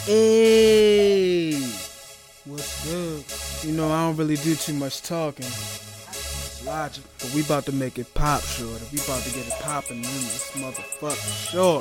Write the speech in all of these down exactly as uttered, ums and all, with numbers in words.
Hey, what's good? You know, I don't really do too much talking. It's logic, but we about to make it pop, shorty. We about to get it popping in this motherfucker, short.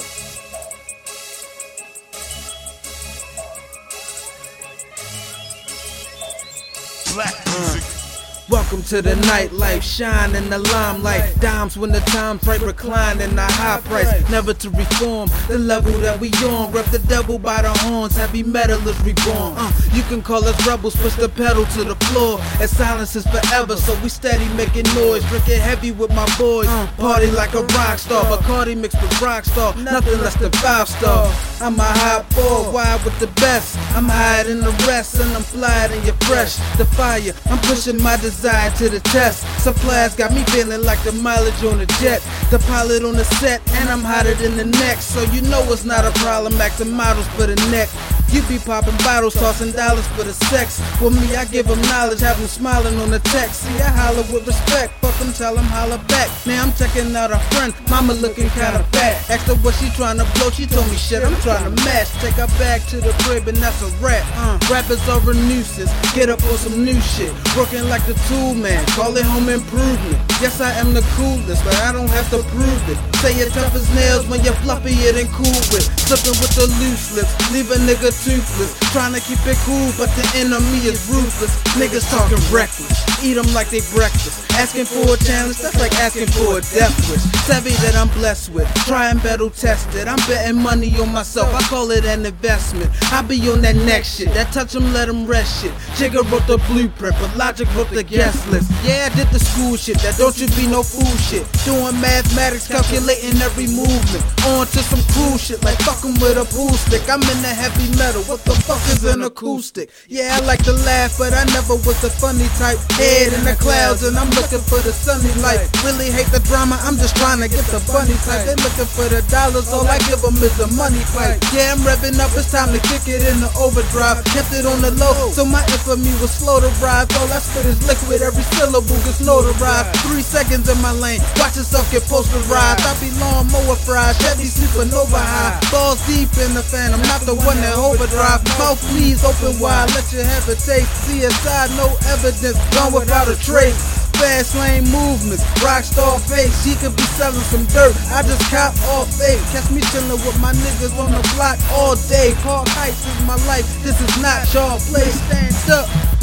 Black music. Uh. Welcome to the nightlife, shine in the limelight. Dimes when the time's right, recline in the high price. Never to reform the level that we on. Rep the devil by the horns, heavy metal is reborn. Uh, you can call us rebels, push the pedal to the floor. And silence is forever, so we steady making noise. Drinking heavy with my boys, party like a rock star. Bacardi mixed with rockstar, nothing less than five star. I'm a hot boy, wild with the best. I'm higher than the rest, and I'm flyer than you're fresh. The fire, I'm pushing my desire to the test. Supplies got me feeling like the mileage on a jet. The pilot on the set, and I'm hotter than the next. So you know it's not a problem, acting models for the neck. You be popping bottles, tossing dollars for the sex. With me, I give them knowledge, have them smiling on the text. See, I holler with respect, fuck them, tell them holler back. Now I'm checking out a friend, mama looking kinda fat. Asked her what she tryna blow, she told me shit, I'm tryna mash. Take her back to the crib and that's a rap. Uh, rappers are a nuisance, get up on some new shit. Working like the tool man, call it home improvement. Yes, I am the coolest, but I don't have to prove it. Say you're tough as nails when you're fluffier than cool with. Slipping with the loose lips, leave a nigga toothless. Trying to keep it cool, but the enemy is ruthless. Niggas talking reckless, eat them like they breakfast. Asking for a challenge, that's like asking for a death wish. Savvy that I'm blessed with, try and battle tested. I'm betting money on myself, I call it an investment. I be on that next shit, that touch them, let them rest shit. Jigga wrote the blueprint, but Logic wrote the guest list. Yeah, I did the school shit, that don't you be no fool shit. Doing mathematics, calculating every movement. On to some cool shit, like fucking with a pool stick. I'm in the heavy metal, what the fuck is an acoustic? Yeah, I like to laugh, but I never was the funny type. Head in the clouds, and I'm looking for the sunny light. Really hate the drama, I'm just trying to get the bunny type. They looking for the dollars, all I give them is the money pipe. Yeah, I'm revving up, it's time to kick it in the overdrive. Kept it on the low, so my infamy was slow to rise. All I spit is liquid, every syllable gets notarized. Three seconds in my lane, watch yourself get posterized. I be lawnmower fried, Chevy supernova high. Balls deep in the fan, I'm not the one that overdrive. Mouth please open wide, let you have a taste. C S I, no evidence, gone without a trace. Fast lane movements, rockstar face. She could be selling some dirt, I just cop all fake. Catch me chillin' with my niggas on the block all day. Park Heights is my life, this is not y'all play. Stand up.